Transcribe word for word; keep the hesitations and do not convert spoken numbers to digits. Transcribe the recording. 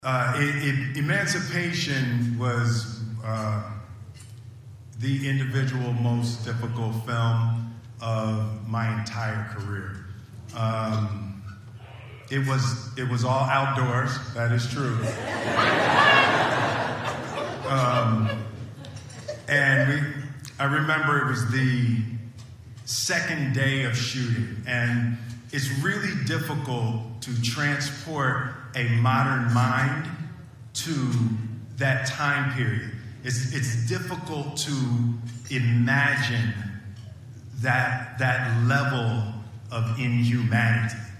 Uh, it, it, Emancipation was uh, the individual most difficult film of my entire career. Um, it was it was all outdoors. That is true. um, and we, I remember it was the second day of shooting, and it's really difficult to transport a modern mind to that time period. It's, it's difficult to imagine that, that level of inhumanity.